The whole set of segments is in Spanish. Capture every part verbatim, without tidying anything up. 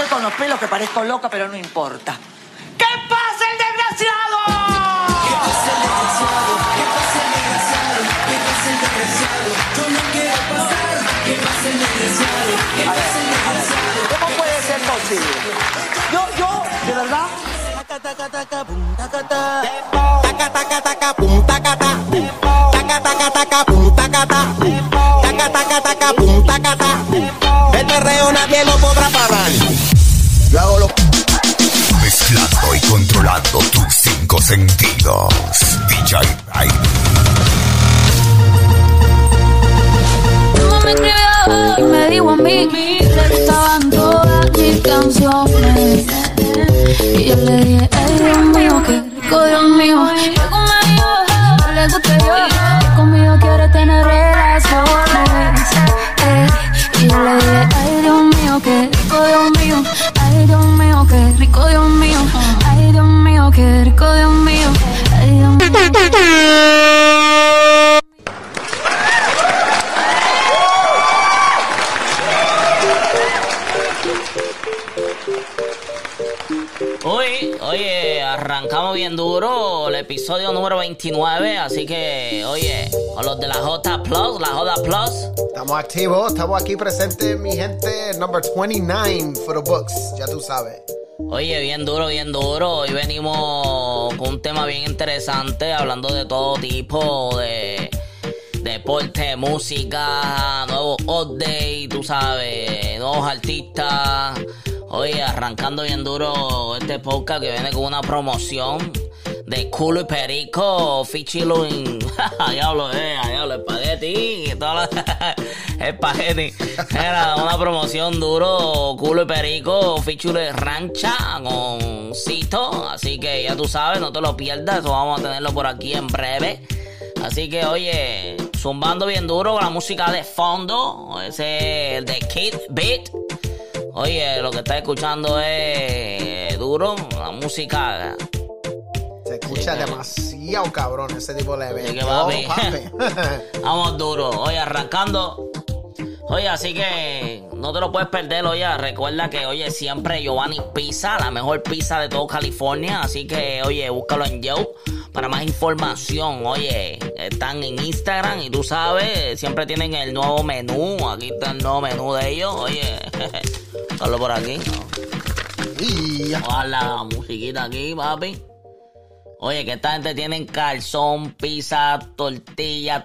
con los pelos que parezco loca, pero no importa. ¡Que pase el desgraciado! ¡Que pase el desgraciado! ¡Que pase el desgraciado! ¡Que pase el desgraciado! Yo no quiero pasar. ¡Que pase el desgraciado! ¡Que pase el desgraciado! ¿Cómo puede ser posible? Yo, yo, de verdad... Taca, taca, taca, pum, taca, taca. Taca, taca, taca, pum, taca, taca. Taca, taca, taca, pum, taca, taca. Taca, taca, taca, pum, taca, taca. El perreo nadie lo podrá parar. Yo hago lo... Mezclando y controlando tus cinco sentidos. D J Ray. Me escribió y me dijo a mí que le gustaban todas mis canciones. Y yo le dije, ay Dios mío, qué rico Dios mío. Luego me dijo que le guste yo, que conmigo quiere tener relaciones. eh. Y yo le dije, ay Dios mío, qué rico Dios mío. Ay Dios mío, qué rico Dios mío. Ay Dios mío, qué rico Dios mío. Ay Dios mío. Uy, oye, arrancamos bien duro el episodio número veintinueve, así que, oye, con los de la J Plus, la J Plus. Estamos activos, estamos aquí presentes, mi gente. Number veintinueve for the books, ya tú sabes. Oye, bien duro, bien duro. Hoy venimos con un tema bien interesante, hablando de todo tipo de deporte, música, nuevos updates, tú sabes, nuevos artistas. Oye, arrancando bien duro este podcast que viene con una promoción de Culo y Perico, featuring, diablo, eh, diablo, espagueti, y todo lo, espagueti. Era una promoción duro, Culo y Perico, featuring Rancha con Cito, así que ya tú sabes, no te lo pierdas, eso vamos a tenerlo por aquí en breve. Así que, oye, zumbando bien duro con la música de fondo, ese el de Kid Beat. Oye, lo que estás escuchando es duro, la música. Se escucha sí, demasiado cabrón ese tipo de evento. Sí, que papi. Vamos duro. Oye, arrancando. Oye, así que no te lo puedes perder, oye. Recuerda que, oye, siempre Giovanni Pizza, la mejor pizza de todo California. Así que, oye, búscalo en Yo. Para más información, oye, están en Instagram y tú sabes, siempre tienen el nuevo menú. Aquí está el nuevo menú de ellos, oye. Solo por aquí, ¿no? Y... Ojalá la musiquita aquí, papi. Oye, que esta gente tienen calzón, pizza, tortilla,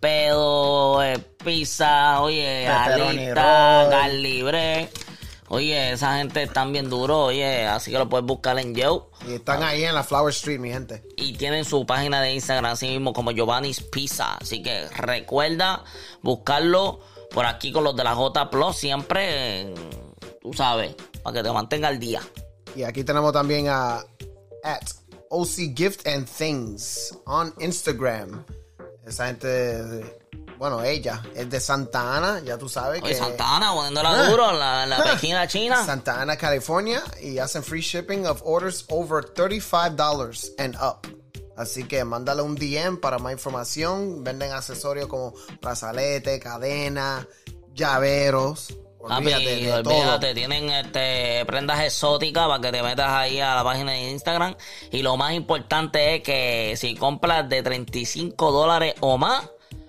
torpedo, eh, pizza, oye, alita, carlibre. Oye, esa gente están bien duro, oye, así que lo puedes buscar en Yo. Y están ahí en la Flower Street, mi gente. Y tienen su página de Instagram así mismo como Giovanni's Pizza. Así que recuerda buscarlo por aquí con los de la J Plus siempre, tú sabes, para que te mantenga al día. Y aquí tenemos también a at O C Gift and Things on Instagram. Esa gente, bueno, ella es de Santa Ana, ya tú sabes. Oye, que Santa Ana, poniéndola ah, duro, la, la ah, Pekín, China. Santa Ana, California, y hacen free shipping of orders over thirty-five dollars and up. Así que mándale un D M para más información. Venden accesorios como brazalete, cadena, llaveros. Olvídate Papi, de olvídate, todo. tienen este, prendas exóticas para que te metas ahí a la página de Instagram. Y lo más importante es que si compras de treinta y cinco dólares o más,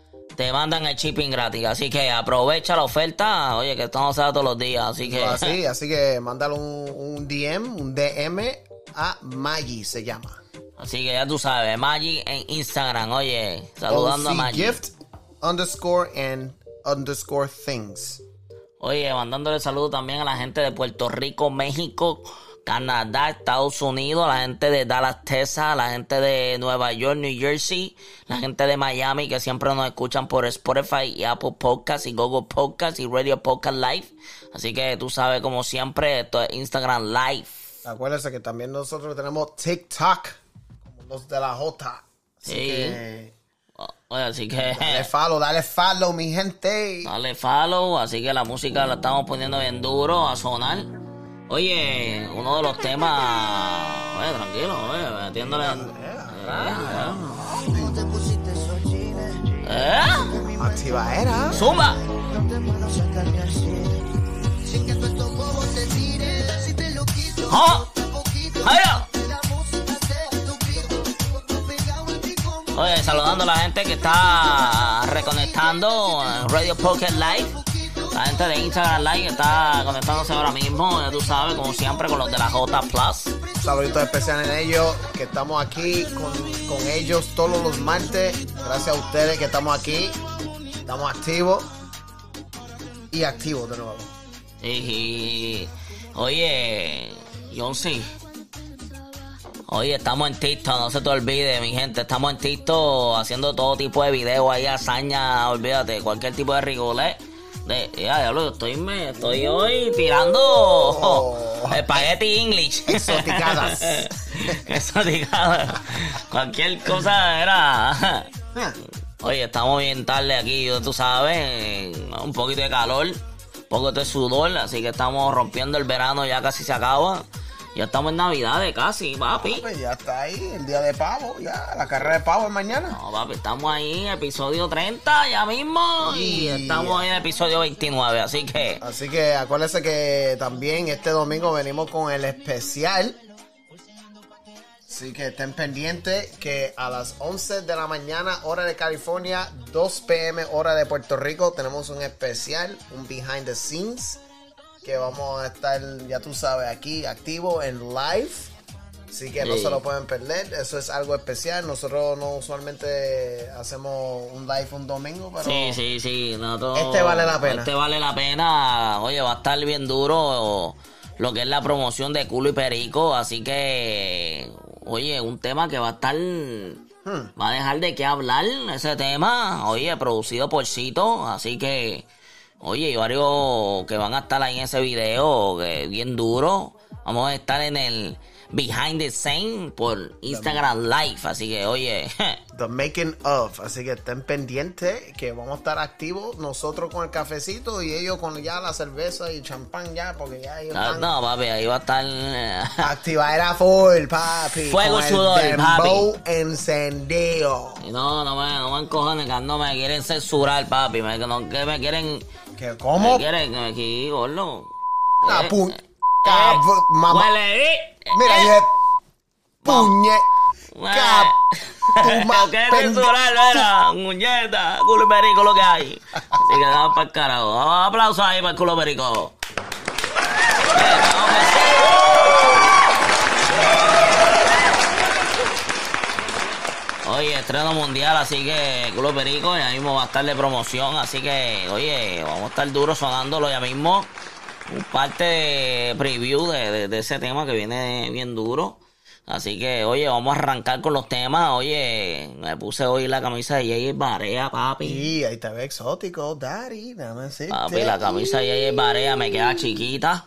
te mandan el shipping gratis. Así que aprovecha la oferta. Oye, que esto no se da todos los días. Así que así, así que mándale un, un D M, un D M a Maggie, se llama. Así que ya tú sabes, Maggie en Instagram. Oye, saludando a Maggie. Gift underscore and underscore things. Oye, mandándole saludos también a la gente de Puerto Rico, México, Canadá, Estados Unidos, a la gente de Dallas, Texas, a la gente de Nueva York, New Jersey, la gente de Miami que siempre nos escuchan por Spotify y Apple Podcasts y Google Podcasts y Radio Podcast Live. Así que tú sabes, como siempre, esto es Instagram Live. Acuérdense que también nosotros tenemos TikTok, como los de la J. Así sí. que... Oye, así que... Dale follow, dale follow, mi gente. Dale follow, así que la música la estamos poniendo bien duro a sonar. Oye, uno de los temas... Oye, tranquilo, oye, metiéndole... ¿Eh? ¿Eh? Activa era. ¡Zumba! ¡Oh! ¡Ay! Oye, saludando a la gente que está reconectando en Radio Pocket Live. La gente de Instagram Live está conectándose ahora mismo, ya tú sabes, como siempre, con los de la J Plus. Saluditos especiales en ellos, que estamos aquí con, con ellos todos los martes. Gracias a ustedes que estamos aquí. Estamos activos. Y activos de nuevo. Y, y oye, Jonsi. Oye, estamos en TikTok, no se te olvide, mi gente. Estamos en TikTok haciendo todo tipo de videos ahí, hazaña, olvídate, cualquier tipo de rigolé. De, ya, diablo, yo estoy, me, estoy hoy tirando oh, espagueti English. Exoticadas. Exoticadas. Cualquier cosa era. Oye, estamos bien tarde aquí, tú sabes. Un poquito de calor, un poco de sudor, así que estamos rompiendo el verano, ya casi se acaba. Ya estamos en Navidades casi, papi. No, pues ya está ahí, el día de pavo, ya, la carrera de pavo es mañana. No, papi, estamos ahí en episodio treinta ya mismo y, y estamos en episodio veintinueve, así que... Así que acuérdense que también este domingo venimos con el especial. Así que estén pendientes que a las once de la mañana, hora de California, dos p.m. hora de Puerto Rico, tenemos un especial, un behind the scenes. Que vamos a estar, ya tú sabes, aquí activo en live. Así que sí. No se lo pueden perder. Eso es algo especial. Nosotros no usualmente hacemos un live un domingo, pero sí, sí, sí. No, este vale la pena. Este vale la pena. Oye, va a estar bien duro lo que es la promoción de Culo y Perico. Así que, oye, un tema que va a estar... Hmm. Va a dejar de qué hablar ese tema. Oye, producido por Cito. Así que... Oye, y varios que van a estar ahí en ese video, que bien duro. Vamos a estar en el Behind the Scene por Instagram Live. Así que, oye. The Making of. Así que estén pendientes que vamos a estar activos nosotros con el cafecito y ellos con ya la cerveza y champán ya, porque ya ellos no, están... No, papi, ahí va a estar... Activadera full, papi. Fuego con sudor, el dembow encendido. Y no, no me, no me encojones, que no me quieren censurar, papi. Me, no, que me quieren... ¿Qué? ¿Cómo? Me quieren aquí, gordo. La eh, pu... eh, Cab... eh, Mamá... Huele, eh, Mira, eh, dije... Puñe... eh, Cap... Tu ma... Lo que es censurar, era muñeca, culo y perico lo que hay. Así que vamos para el carajo. Vamos, aplausos ahí para el culo perico. Eh, vamos a Oye, estreno mundial, así que culo perico, ya mismo va a estar de promoción, así que, oye, vamos a estar duro sonándolo ya mismo. Un parte de preview de, de, de ese tema que viene bien duro. Así que, oye, vamos a arrancar con los temas. Oye, me puse hoy la camisa de Jay Barea, papi. Y ahí te ve exótico, daddy, nada más decirte. Papi, la camisa de Jay Barea me queda chiquita.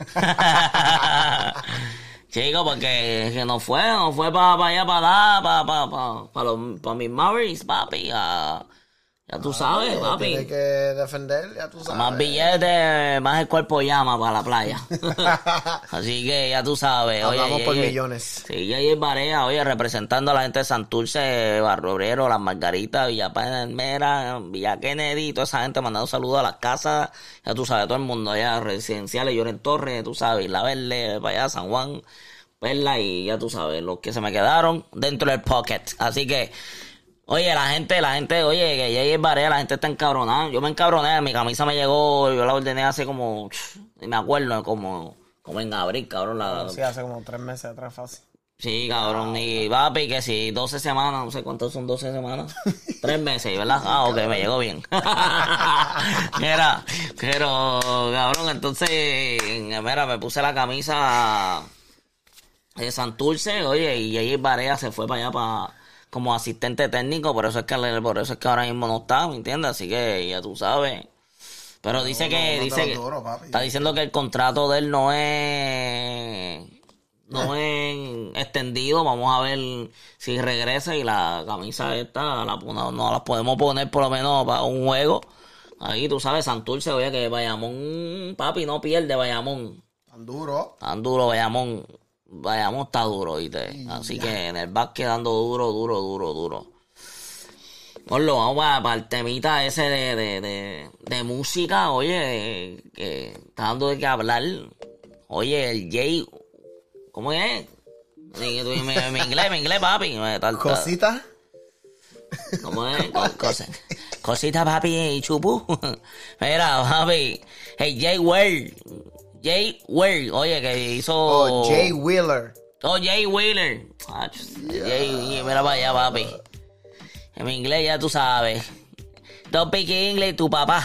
Chico, porque que no fue, no fue para pa allá, para para para pa, pa, pa, pa mis Mavericks, papi. A, ya tú sabes, Ay, papi. Tienes que defender, ya tú sabes. Más billetes, más el cuerpo llama para la playa. Así que ya tú sabes. Hablamos oye, por oye, millones. Sí, Jay Barea, oye, representando a la gente de Santurce, Barrio Obrero, Las Margaritas, Villa Palmera, Villa Kennedy, toda esa gente mandando saludos a las casas, ya tú sabes, todo el mundo allá, residenciales, Lloren Torres, tú sabes, Isla Verde, para allá, San Juan, Perla, y ya tú sabes, los que se me quedaron dentro del pocket. Así que, oye, la gente, la gente, oye, que Jay Barea, la gente está encabronada. Yo me encabroné, mi camisa me llegó, yo la ordené hace como, ni me acuerdo, como, como en abril, cabrón. La, Sí, hace como tres meses atrás fácil. Sí, cabrón, y papi, que si doce semanas, no sé cuántos son doce semanas, tres meses, ¿verdad? Ah, ok, me llegó bien. Mira, pero, cabrón, entonces, mira, me puse la camisa de Santurce, oye, y Jay Barea se fue para allá para... como asistente técnico, por eso es que por eso es que ahora mismo no está, ¿me entiendes? Así que ya tú sabes. Pero dice no, que no, no dice que duro, papi. Está diciendo que el contrato de él no es no es extendido. Vamos a ver si regresa y la camisa esta la no, no la podemos poner por lo menos para un juego. Ahí tú sabes, Santurce, oye, que Bayamón, papi, no pierde Bayamón. Tan duro. Tan duro Bayamón. Bayamón está duro, ¿viste? Así que en el básquet dando duro, duro, duro, duro. Ponlo, vamos para, para el temita ese de, de, de, de música, oye, que está dando de qué hablar. Oye, el Jay, ¿Cómo es? Mi, mi, mi, mi inglés, mi inglés, papi. Me tal- ¿Cosita? ¿Cómo es? Co- cosa- Cosita, papi, y chupú. Mira, papi. Hey, Jay Wheeler. Jay Wheeler. Oye, que hizo... Oh, Jay Wheeler. Oh, Jay Wheeler. Ah, Jay, mira para allá, papi. En mi inglés ya tú sabes. Don't speak English, tu papá.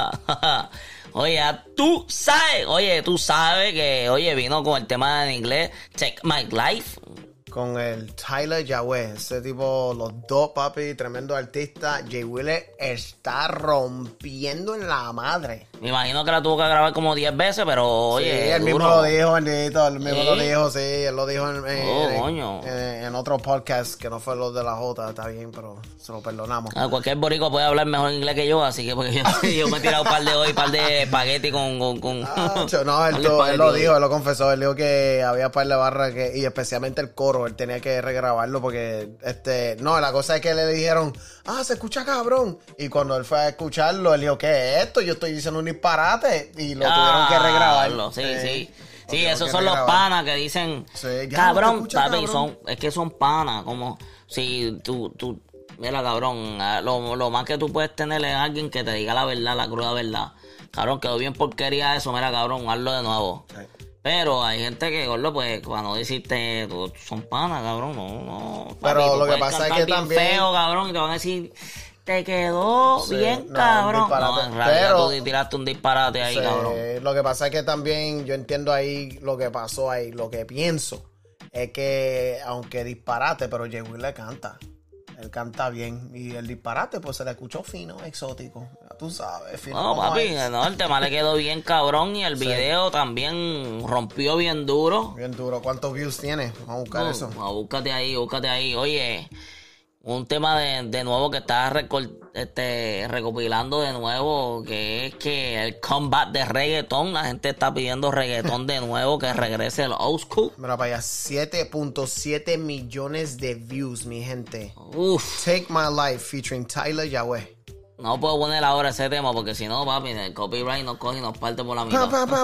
Oye, tú sabes. Oye, tú sabes que, oye, vino con el tema en inglés. Take My Life. Con el Tyler Yahweh. Ese tipo, los dos, papi, tremendo artista. Jay Wheeler está rompiendo en la madre. Me imagino que la tuvo que grabar como diez veces, pero oye. Sí, él duro. mismo lo dijo, bendito, él mismo ¿Sí? lo dijo, sí, él lo dijo en, en, Oh, en- coño. en- en otro podcast que no fue lo de la Jota, está bien, pero se lo perdonamos. Ah, cualquier borico puede hablar mejor inglés que yo, así que porque yo, yo me he tirado un par de hoy, un par de espagueti con... con, con Ah, cho- no, él, par de to- él lo espagueti. dijo, él lo confesó, él dijo que había par de barras que, y especialmente el coro, él tenía que regrabarlo porque, este, no, la cosa es que le dijeron, ah, se escucha cabrón, y cuando él fue a escucharlo, él dijo, ¿qué es esto? Yo estoy diciendo un disparate, y lo tuvieron que regrabar. Diablo, Sí, Eh, sí. lo Sí, tuvieron esos que son los regrabar. panas que dicen, Sí, ya, no te cabrón, escucha, papi, cabrón. son, es que son panas, como si tú, tú, mira, cabrón, ah, lo, lo más que tú puedes tener es alguien que te diga la verdad, la cruda verdad. Cabrón, quedó bien porquería eso, mira, cabrón, hazlo de nuevo. Sí. Pero hay gente que, gordo, pues, para no decirte, tú- son panas, cabrón, no, no. Pero papi, tú lo que puedes pasa es cantar que bien también- feo, cabrón, y te van a decir, te quedó Sí, bien, no, cabrón. un disparate. No, en realidad Pero- tú tiraste un disparate ahí, Sí, cabrón. lo que pasa es que también yo entiendo ahí lo que pasó ahí. Lo que pienso es que, aunque disparate, pero Jay Wheeler canta. Él canta bien. Y el disparate, pues se le escuchó fino, exótico. Ya tú sabes, fino. No, como papi, es. no, el tema le quedó bien cabrón y el video también rompió bien duro. Bien duro. ¿Cuántos views tiene? Vamos a buscar No, eso. no, búscate ahí, búscate ahí. Oye, un tema de, de nuevo que está recol- este, recopilando de nuevo, que es que el comeback de reggaetón, la gente está pidiendo reggaetón de nuevo, que regrese el old school. Mira para allá, siete punto siete millones de views, mi gente. Uf, Take My Life featuring Tyler Yahweh. no puedo poner ahora ese tema porque si no, papi, el copyright nos coge y nos parte por la Pa, mitad. pa, pa,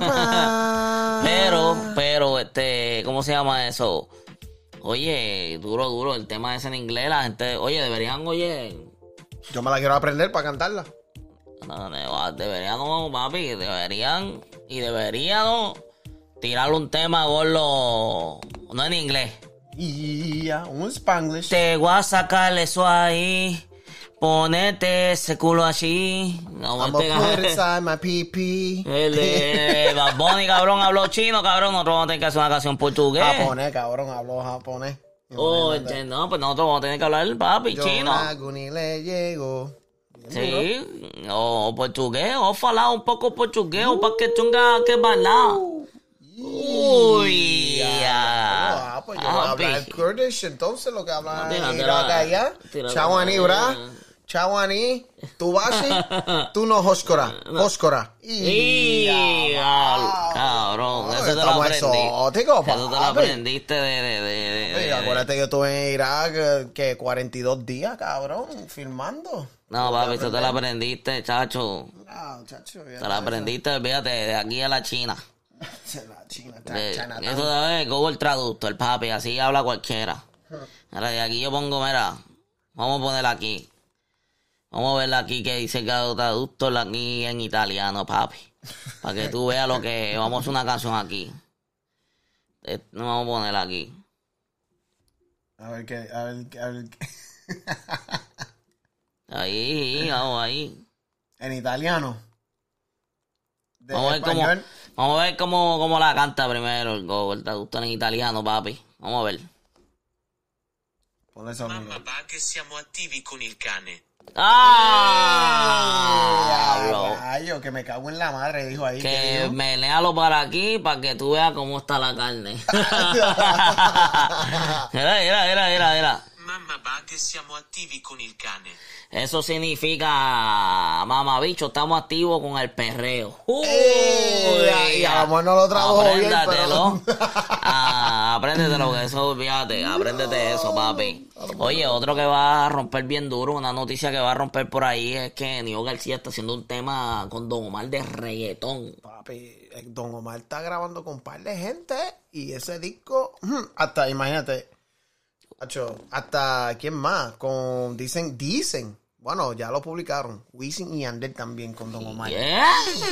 pa. Pero, pero, este, ¿cómo se llama eso? Oye, duro, duro, el tema ese en inglés, la gente, oye, deberían, oye, Yo me la quiero aprender para cantarla. no, no, deberían, no, papi, deberían, y deberían no, tirarle un tema, gordo, no en inglés. Y ya, un Spanglish. Te voy a sacar eso ahí, ponete ese culo allí. No, I'm ponte- gonna put it inside my pee-pee. El de Bad Bunny, cabrón, habló chino, cabrón, nosotros vamos a tener que hacer una canción portugués. Japonés, cabrón, hablo japonés. Oye, no, pues nosotros vamos a tener que hablar papi, Yo chino. a Guni le llego. Sí, o portugués, o falar un poco portugués, o para que tenga que bailar. Uy, ya. Ah, pues yo voy a Papi. hablar Kurdish, entonces lo que habla No, tira, en tira. Irak allá. Tira, Chawani, tira. bra. Chawani, tú bashi, tú no hoskora. Hoskora. Y, ya, cabrón, no, eso te lo estamos aprendí. exóticos, Eso te lo papi. aprendiste de, de, de, de- Oye, de- acuérdate que yo estuve en Irak eh, que cuarenta y dos días, cabrón, filmando. No, papi, eso te lo aprendiste, chacho. Ah, chacho, ya Te lo aprendiste, fíjate, de aquí a la China. La China, De- Chinatown. eso es Google Traductor, papi, así habla cualquiera. Ahora de aquí yo pongo, mira, vamos a poner aquí. Vamos a ver aquí que dice Google Traductor aquí en italiano, papi. Para que tú veas lo que... Vamos a hacer una canción aquí. Eh, No vamos a poner aquí. A ver qué, a ver, a ver qué. Ahí, vamos ahí. En italiano. De Vamos a ver cómo, español. vamos a ver cómo, cómo la canta primero el Google Traductor en italiano, papi. Vamos a ver. Ponle sonido. Mamma va che siamo attivi con il cane. ¡Ah! Bro. Rayo, que me cago en la madre, dijo ahí. Que ¿qué dijo? menéalo para aquí para que tú veas cómo está la carne. Mira, mira, mira, mira, mira. Mamma va che che siamo attivi con il cane. Eso significa, mamabicho, estamos activos con el perreo. Uy, Eh, y a lo mejor no lo trabajo bien, pero- apréndatelo. Ah, apréndetelo, que eso, olvídate, apréndete eso, papi. Oye, otro que va a romper bien duro, una noticia que va a romper por ahí es que Nio García está haciendo un tema con Don Omar de reggaetón. Papi, eh, Don Omar está grabando con un par de gente y ese disco, mm, hasta, imagínate, acho, hasta, ¿quién más? Con, dicen, dicen, bueno, ya lo publicaron, Wisin y Yandel también con Don Omar. Yeah.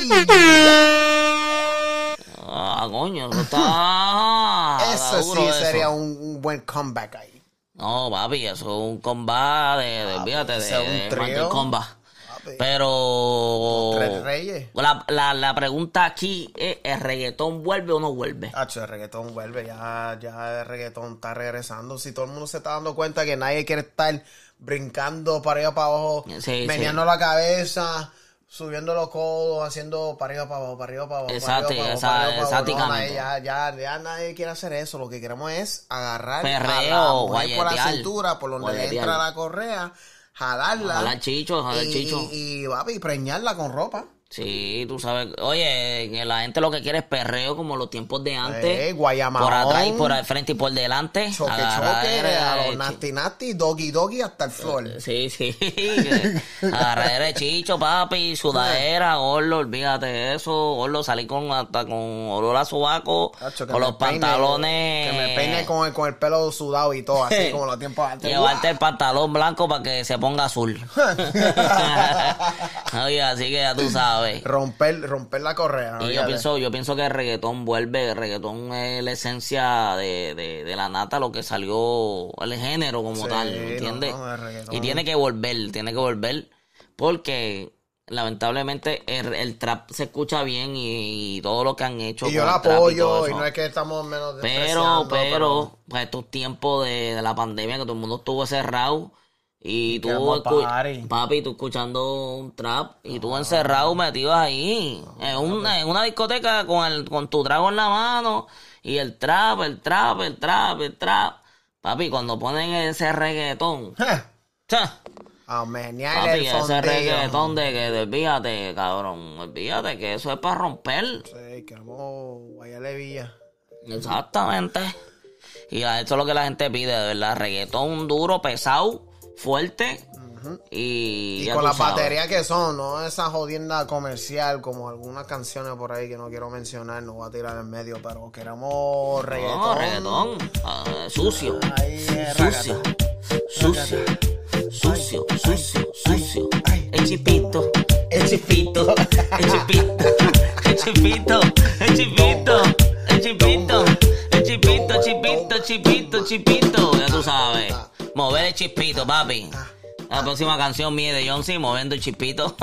Ah, coño, eso está... Eso está duro sí eso. sería un, un buen comeback ahí. No, papi, eso es un combat de, de, olvídate, de, ese es un de trío. Mortal Kombat. Papi. Pero... Tres reyes. La, la, la pregunta aquí es, ¿el reggaetón vuelve o no vuelve? Hacho, el reggaetón vuelve, ya, ya el reggaetón está regresando. Si todo el mundo se está dando cuenta que nadie quiere estar brincando para arriba para abajo, Sí, meneando sí. la cabeza, subiendo los codos, haciendo para arriba para abajo, para arriba para abajo, Exacto, para arriba esa- para abajo, para abajo. No, exactamente. nadie- ya, ya, ya nadie quiere hacer eso. Lo que queremos es agarrar Perreo, a la mujer por la guayetear, cintura, por donde le guayetear. entra la correa, jalarla. Jalar chicho, jalar y, chicho. Y, y, papi, preñarla con ropa. Sí, tú sabes. Oye, que la gente lo que quiere es perreo como los tiempos de antes. Eh, guayamahón. Por atrás y por al frente y por delante. Choque, Agarrar, choque, eh, a los chi- nasty nasty, doggy doggy hasta el flor. Sí, sí. Agarrar de chicho, papi, sudadera, gordo, olvídate de eso. Gordo, salí con hasta con olor a sobaco, Tacho, que con me los peine- pantalones. Que me peine con el, con el pelo sudado y todo, así como los tiempos antes. Llevarte el pantalón blanco para que se ponga azul. Oye, así que ya tú sabes. Romper, romper la correa. Y yo olvídate. pienso, yo pienso que el reggaetón vuelve, el reggaetón es la esencia de, de, de la nata, lo que salió, el género como Sí, tal, ¿entiendes? no, el reggaetón. Y tiene que volver, tiene que volver, porque lamentablemente el, el trap se escucha bien y, y todo lo que han hecho. Y yo con lo el trap y apoyo, todo y, eso. no es que estamos menos Pero, despreciando, pero, pues estos tiempos de, de la pandemia que todo el mundo estuvo cerrado y tú, queremos escu- party. papi, tú escuchando un trap y tú encerrado metido ahí en una, en una discoteca con el, con tu trago en la mano y el trap, el trap, el trap, el trap. Papi, cuando ponen ese reggaetón, Ja, cha, a menear papi, el ese fondillo. reggaetón de que, de- olvídate, cabrón, olvídate que eso es para romper. Sí, queremos guayarle villa. Exactamente. Y a eso es lo que la gente pide, de verdad. Reggaetón duro, pesado, fuerte. Y, Y ya con tú las sabes. baterías que son, no esa jodienda comercial como algunas canciones por ahí que no quiero mencionar, no voy a tirar en medio, pero queremos reggaetón. No, reggaetón. Ah, sucio. Ahí es Sucio. Sucio. Sucio, sucio, sucio. El chipito. El chipito. El chipito. El chipito. El chipito. El chipito. El chipito, chipito, chipito, chipito. Ya tú sabes. Mover el chipito, papi. La próxima canción mía de John C, moviendo el chispito.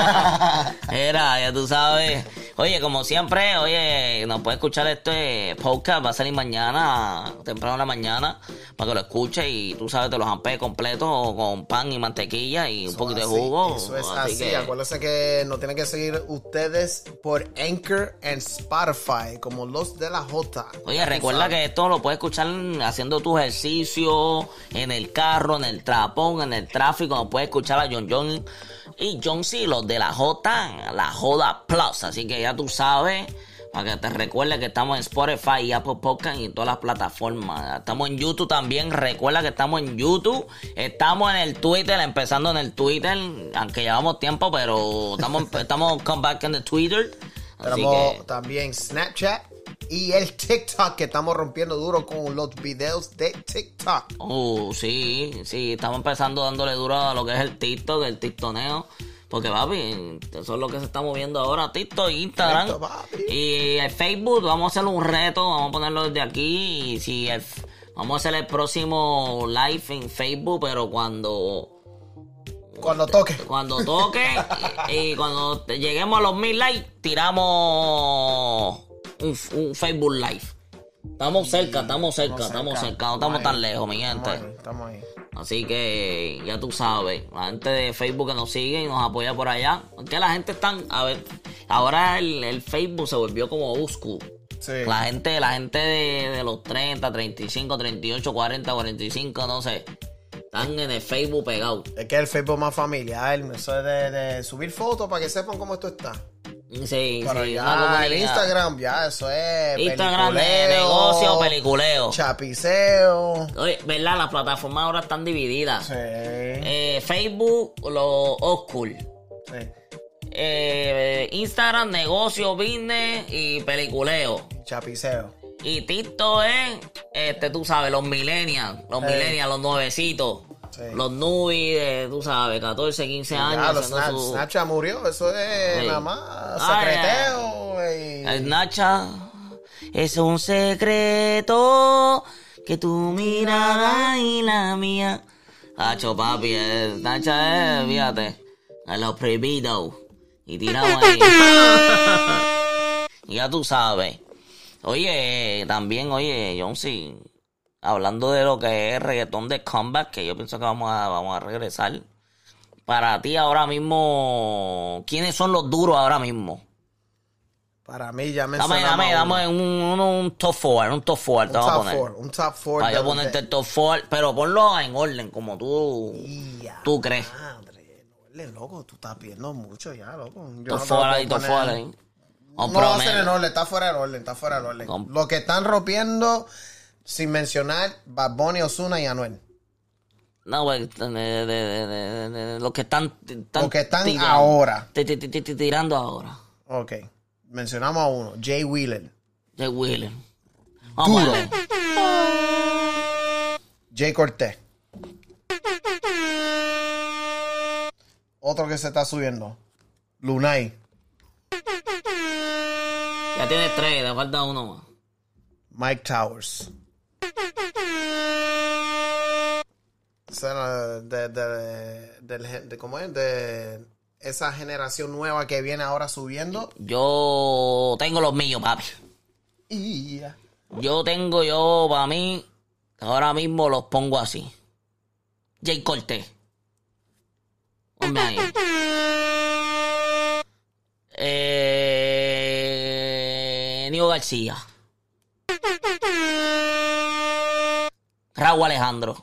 Era, ya tú sabes. Oye, como siempre, oye, nos puede escuchar este podcast. Va a salir mañana, temprano en la mañana, para que lo escuches y tú sabes, te los ampees completos con pan y mantequilla y un poquito de Así, jugo. Eso es así. que- Acuérdense que nos tienen que seguir ustedes por Anchor and Spotify, como los de la J. Oye, Ya tú recuerda sabes. que esto lo puedes escuchar haciendo tu ejercicio, en el carro, en el trapón, en el tráfico. Lo puedes escuchar a John John y John C, los de la J, la Joda Plus. Así que ya tú sabes, para que te recuerdes que estamos en Spotify y Apple Podcast y en todas las plataformas. Estamos en YouTube también. Recuerda que estamos en YouTube. Estamos en el Twitter, empezando en el Twitter, aunque llevamos tiempo, pero estamos, estamos come back en el Twitter. Así Tenemos que... también Snapchat y el TikTok, que estamos rompiendo duro con los videos de TikTok. Oh, sí, sí, estamos empezando dándole duro a lo que es el TikTok, el tiktoneo. Porque, papi, eso es lo que se está moviendo ahora, TikTok, Instagram. TikTok, papi. Y el Facebook, vamos a hacer un reto, vamos a ponerlo desde aquí. Y si el, vamos a hacer el próximo live en Facebook, pero cuando... Cuando toque. Cuando toque y, y cuando te- lleguemos a los mil likes, tiramos un, un Facebook Live. Estamos cerca, estamos cerca, estamos cerca, no estamos tan lejos, mi gente. Estamos ahí, estamos ahí. Así que ya tú sabes, la gente de Facebook que nos sigue y nos apoya por allá. Porque la gente está, a ver, ahora el, el Facebook se volvió como old school. Sí. La gente, la gente de, de los treinta, treinta y cinco, treinta y ocho, cuarenta, cuarenta y cinco, no sé. Están en el Facebook pegados. Es que el Facebook más familiar, eso es de, de subir fotos para que sepan cómo esto está. Sí, Pero sí, ya una comunidad. el Instagram, ya eso es Instagram de peliculeo, negocio, peliculeo. chapiceo. Oye, ¿verdad? Las plataformas ahora están divididas. Sí. Eh, Facebook, lo old school. Sí. Eh, Instagram, negocio, business y peliculeo. Chapiceo. Y TikTok es, este, tú sabes, los millennials, los Sí. millennials, los nuevecitos. Sí. Los nubis de, tú sabes, catorce, quince años. Ya, los haciendo Snap- su- Snapchat murió, eso es Sí. nada más Ah, secreteo. y- El Snapchat es un secreto que tu mirada y la mía. Hacho, papi, el Snapchat es, fíjate, a los prohibidos. Y tiramos ahí. Y ya tú sabes. Oye, también, oye, Jonsi, hablando de lo que es reggaetón de comeback, que yo pienso que vamos a, vamos a regresar. Para ti ahora mismo, ¿quiénes son los duros ahora mismo? Para mí ya me Dame, dame, dame un, un, un top four, un top four, te un voy a top poner. four, un top four. Para de- yo ponerte el top four, pero ponlo en orden, como tú, Ya, tú crees. Madre, no, le, loco, tú estás pidiendo mucho ya, loco. Yo Top no te four lo ahí, puedo top poner. four ahí. No Un va a ser promedio. en orden, está fuera del orden, está fuera del orden. Com- Lo que están rompiendo, sin mencionar Bad Bunny, Ozuna y Anuel. No, güey, de, de, de, de, de- de- los que están, Los que están ahora. ti- ti- ti- ti- ti- tirando ahora. Ok. Mencionamos a uno, Jay Wheeler. Jay Wheeler. Vamos a Duro. ver. Jay Cortés. Otro que se está subiendo, Lunay. Ya tienes tres, te falta uno más. Mike Towers. O sea, de, de, del- de- ¿cómo es? De esa generación nueva que viene ahora subiendo. Yo tengo los míos, papi. Y Yo tengo, yo, para mí, ahora mismo los pongo así. Jay Cortés. Ponme ahí. Eh, Nio García. Raúl Alejandro.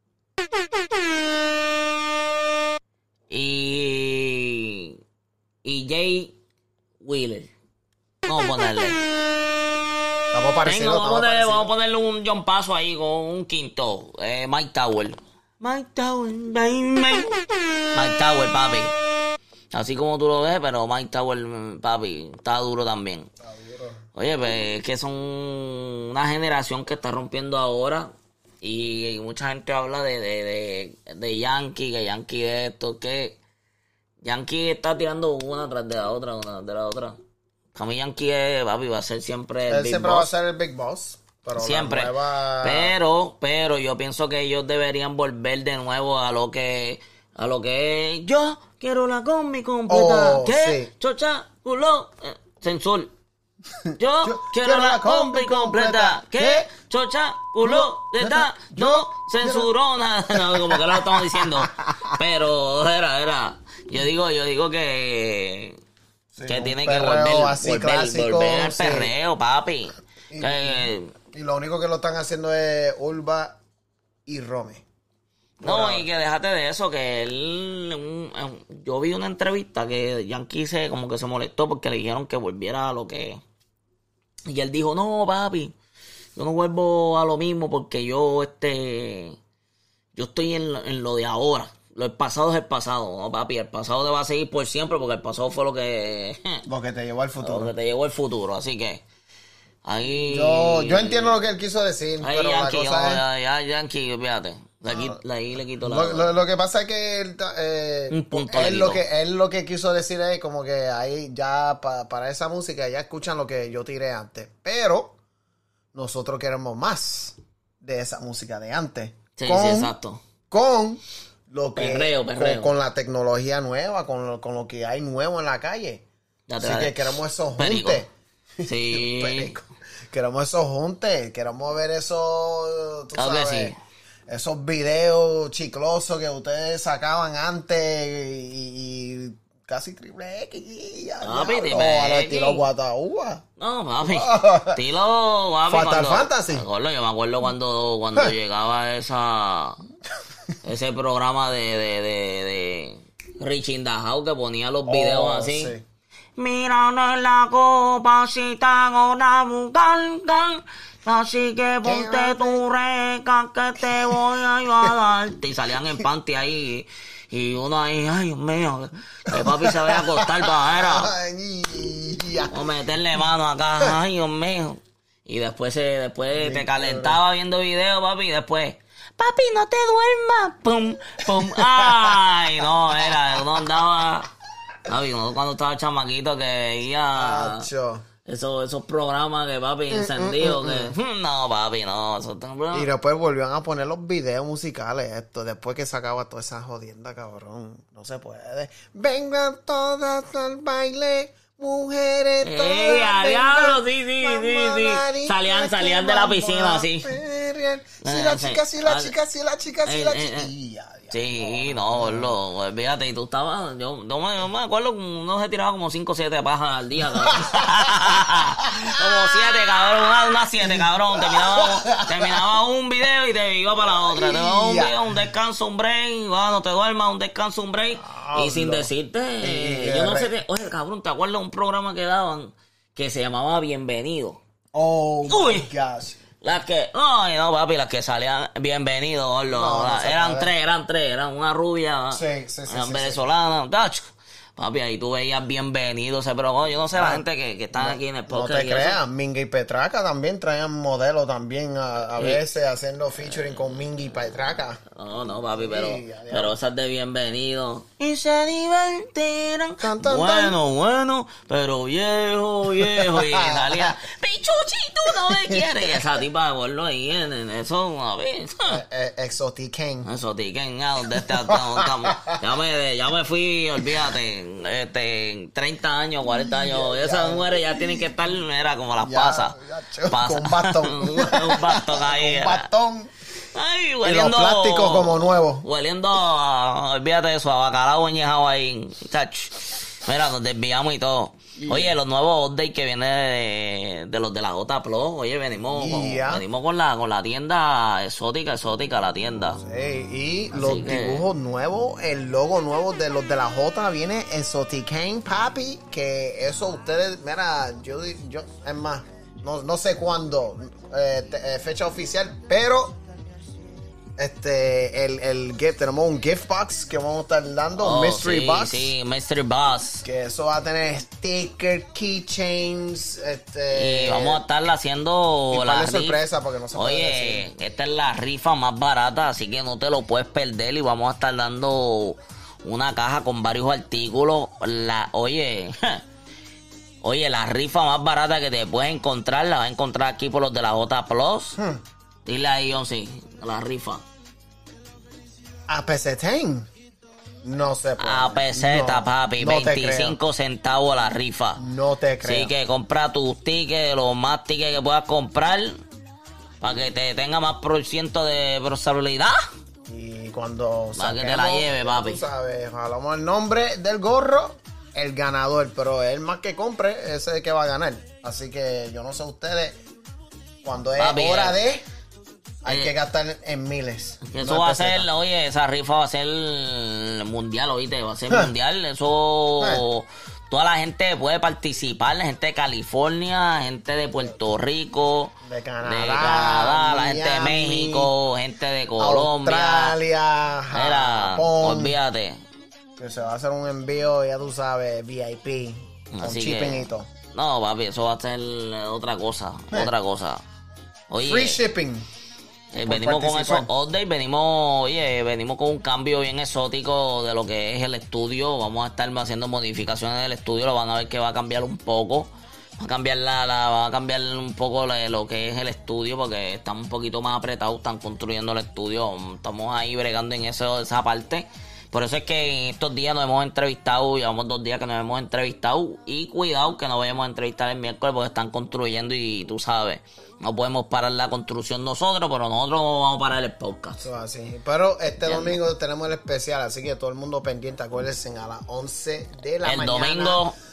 Y... Y Jay Wheeler. Vamos a ponerle. estamos parecidos. Venga, vamos, a estamos ponerle, parecidos. vamos a ponerle un John Paso ahí con un quinto. Eh, Mike Tower. Mike Tower, baby. Mike Tower, papi. Así como tú lo ves, pero Mike Tower, papi, está duro también. Oye, pues es que son una generación que está rompiendo ahora. Y mucha gente habla de, de, de, de Yankee, que Yankee es esto, que Yankee está tirando una tras de la otra, una tras de la otra. Para mí Yankee es, papi, va a ser siempre el Él Big siempre Boss. va a ser el Big Boss. Pero la Siempre. nueva- Pero, pero yo pienso que ellos deberían volver de nuevo a lo que, a lo que es, yo quiero la combi completa. Oh, ¿Qué? sí. Chocha, culo, eh, censor. Yo, Yo quiero la combi completa. ¿Qué? Chocha, culo, neta, no, censurona. No, como que lo estamos diciendo. Pero, era, era. Yo digo, yo digo que, Sí, que un tiene que perreo volver, así volver, clásico, volver al sí. perreo, papi. Y, Que- y lo único que lo están haciendo es Ulva y Rome. No, y que déjate de eso, que él, un- un- yo vi una entrevista que Yankee se, como que se molestó porque le dijeron que volviera a lo que, y él dijo, no, papi, yo no vuelvo a lo mismo porque yo, este, yo estoy en, lo- en lo de ahora, lo del pasado es el pasado, no, papi, el pasado te va a seguir por siempre porque el pasado fue lo que, Lo que te llevó al lo futuro. que te llevó el futuro, así que, ahí... Yo, yo entiendo lo que él quiso decir, Ahí pero Yankee, la cosa no, es... ya, ya, Yankee, fíjate, de aquí, de ahí le quito la... Lo, lo- lo que pasa es que él, ta- eh, Un punto le él, lo quitó. que él lo que quiso decir es como que ahí ya pa- para esa música ya escuchan lo que yo tiré antes, pero nosotros queremos más de esa música de antes. Sí, con, sí, exacto. con lo que Perreo, perreo. Con, con la tecnología nueva, con lo, con lo que hay nuevo en la calle. Ya te Así la que de- queremos esos Perico. juntes. Sí. Perico. Queremos esos juntes, queremos ver esos, tú Claro que sabes, sí. esos videos chiclosos que ustedes sacaban antes y, y casi triple X. Y ya, Papi, diablo, triple a lo X. estilo Guataúba. No, papi. Estilo, papi. Fatal cuando- Fantasy. Me acuerdo, yo me acuerdo cuando, cuando llegaba esa. Ese programa de, de, de, de Rich in the House que ponía los videos Oh, así. sí. Mírame en la copa si te hago una bucanca. Así que ponte tu reca que te voy a ayudar. Y salían en panty ahí. Y uno ahí, ay, Dios mío. El papi se va a acostar para Ay, ya. o meterle mano acá. Ay, Dios mío. Y después se, después te calentaba viendo videos, papi. Y después, papi, no te duermas. Pum, pum. Ay, no, era, uno andaba. Papi, uno cuando estaba chamaquito que veía. Acho. Esos, esos programas que papi encendidos que no papi no eso Y después volvieron a poner los videos musicales esto después que sacaba toda esa jodienda, cabrón. No se puede. Vengan todas al baile, mujeres todas. ¡Ey, a vengan, diablo! Sí, sí, vamos sí, a sí. dar Salían- y salían que de la vamos piscina, a así. perrear. Si Eh, la sí. chica, si la Ah, chica, si la chica, si eh, la eh, chica. eh. Y ya, ya. Sí, no, lo, olvídate, y tú estabas, yo, yo, me, yo me acuerdo que uno se tiraba como cinco o siete pajas al día, cabrón. Como siete, cabrón, una, una siete, cabrón. Terminaba, terminaba un video y te iba para la otra. Te daba un video, un descanso, un break, va, no te duermas, un descanso, un break. Y sin decirte, eh, yo no sé, te, oye, cabrón, ¿te acuerdas de un programa que daban que se llamaba Bienvenido? Oh, Uy. my gosh. Las que, ay, no, papi, las que salían bienvenidos, gordo. No, no se eran puede. tres, eran tres, eran una rubia, Sí, sí, sí, eran sí, venezolanas, tacho. Papi, ahí tú veías bienvenidos, pero yo no sé la gente que, que están aquí en el No podcast. te y eso. creas, Minga y Petraca también traían modelos también a, a Sí. veces haciendo featuring con Minga y Petraca. No, no, papi, pero, Sí, adiós. pero esas de bienvenido. Y se divertirán. Tan, tan, Bueno, bueno, pero viejo, viejo. Y salía, Pichuchi, tú no me quieres. Y esa tipa de gordo ahí en, en eso, a ver. Eh, eh, Exotiquen. Eso, tiquen, ah, ¿dónde está? Estamos, estamos. Ya, me, ya me fui, olvídate, este, treinta años, cuarenta años. Esas mujeres ya tienen que estar, era como las Ya, pasas. ya, cho- Pasas. con bastón. Un bastón ahí. Un bastón. Ay, Y hueliendo. los plásticos como nuevos. Hueliendo, a- olvídate de eso, a bacalao añejado ahí. Chach. Mira, nos desviamos y todo. Oye, los nuevos updates que vienen de, de los de la J Plus, oye, venimos, Yeah. con, venimos con la con la tienda exótica, exótica, la tienda. Sí, y los que- dibujos nuevos, el logo nuevo de los de la J viene Exotiquen, papi. Que eso ustedes, mira, yo, di- yo es más, no, no sé cuándo, eh, te- eh, fecha oficial, pero este, el, el gift, tenemos un gift box que vamos a estar dando, Oh, un mystery sí, box. Sí, Mystery Box. Que eso va a tener stickers, keychains, este... Y vamos a estar haciendo y par la de rifa. sorpresa, porque no se puede Oye, esta es la rifa más barata, así que no te lo puedes perder y vamos a estar dando una caja con varios artículos. La, oye, oye, la rifa más barata que te puedes encontrar la vas a encontrar aquí por los de la J Plus. Hmm. Dile ahí, Onsi, la rifa. A pesetén. No se puede. A peseta, No, papi, no te veinticinco centavos la rifa. creo. No te creo. Así que compra tus tickets, los más tickets que puedas comprar, para que te tenga más por ciento de probabilidad. Y cuando Para que te la lleve, papi. Tú sabes, jalamos el nombre del gorro, el ganador. Pero el más que compre, ese es el que va a ganar. Así que yo no sé ustedes, cuando es Papi, hora eh, de, hay eh, que gastar en miles. Eso no va a en ser, pesetas. oye, esa rifa va a ser mundial, oíste, va a ser mundial. Eso, toda la gente puede participar, la gente de California, gente de Puerto Rico, De Canadá, de Canadá, la gente de Miami, México, gente de Colombia. Australia, Mira, Japón. olvídate. Que se va a hacer un envío, ya tú sabes, V I P. Con Así shipping que- y todo. No, papi, eso va a ser otra cosa, Eh. otra cosa. Oye, Free shipping. eh, por venimos con esos participar. updates, venimos, oye, venimos con un cambio bien exótico de lo que es el estudio. Vamos a estar haciendo modificaciones del estudio, lo van a ver que va a cambiar un poco. Va a cambiar la, la- va a cambiar un poco la- lo que es el estudio, porque estamos un poquito más apretados, están construyendo el estudio, estamos ahí bregando en eso, esa parte. Por eso es que en estos días nos hemos entrevistado, llevamos dos días que nos hemos entrevistado, y cuidado que no vayamos a entrevistar el miércoles porque están construyendo y tú sabes, no podemos parar la construcción nosotros, pero nosotros vamos a parar el podcast. Eso es así. Pero este Ya. domingo tenemos el especial, así que todo el mundo pendiente, acuérdense, a las once de la El mañana. domingo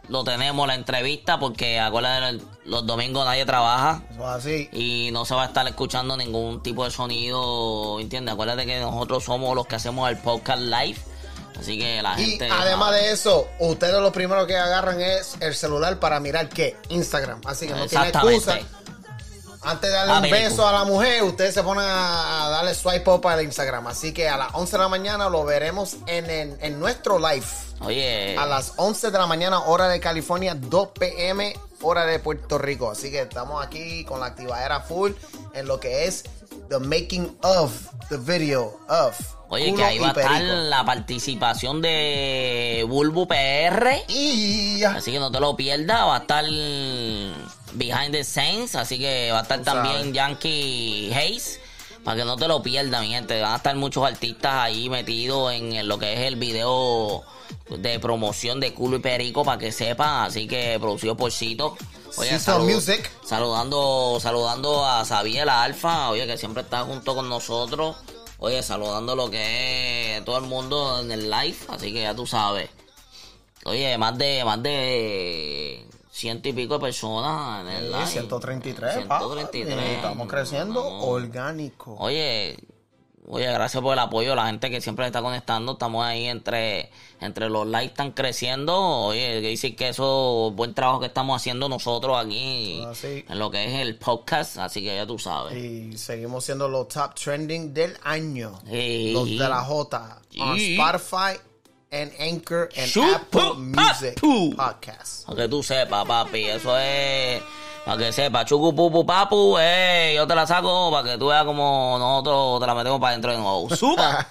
lo tenemos, la entrevista, porque acuérdate, los domingos nadie trabaja. Eso es así. Y no se va a estar escuchando ningún tipo de sonido, ¿entiendes? Acuérdate que nosotros somos los que hacemos el podcast live. Así que la Y gente... además no, de eso, ustedes lo primero que agarran es el celular para mirar ¿qué? Instagram. Así que no tiene excusa. Antes de darle Ah, un perico. beso a la mujer, ustedes se ponen a darle swipe up al Instagram. Así que a las once de la mañana lo veremos en, en, en nuestro live. Oye... A las once de la mañana, hora de California, dos p.m., hora de Puerto Rico. Así que estamos aquí con la activadera full en lo que es the making of the video of. Oye, Culo que ahí y va a estar Perico. la participación de Bulbu P R. Y Así que no te lo pierdas. Va a estar Behind the Scenes. Así que va a estar Tú también sabes. Yankee Hayes. Para que no te lo pierdas, mi gente. Van a estar muchos artistas ahí metidos en, en lo que es el video de promoción de Culo y Perico, para que sepan. Así que producido por Cito. Oye, Cito Music. saludando, saludando a Xavier Alfa. Oye, que siempre está junto con nosotros. Oye, saludando lo que es todo el mundo en el live, así que ya tú sabes. Oye, más de más de ciento y pico de personas en el live. ciento treinta y tres, ciento treinta y tres. papi. Estamos creciendo No. orgánico. Oye, oye, gracias por el apoyo, la gente que siempre está conectando. Estamos ahí entre, entre los likes, están creciendo. Oye, que decir que eso, buen trabajo que estamos haciendo nosotros aquí Ah, sí. en lo que es el podcast, así que ya tú sabes. Y seguimos siendo los top trending del año. Sí. Los de la J. On Sí. Spotify, and Anchor, and Chupu, Apple Music papu. Podcast. Para que tú sepas, papi, eso es... Para que sepas, chucu, pupu, papu, eh, yo te la saco para que tú veas como nosotros te la metemos para adentro de nuevo. ¡Suba!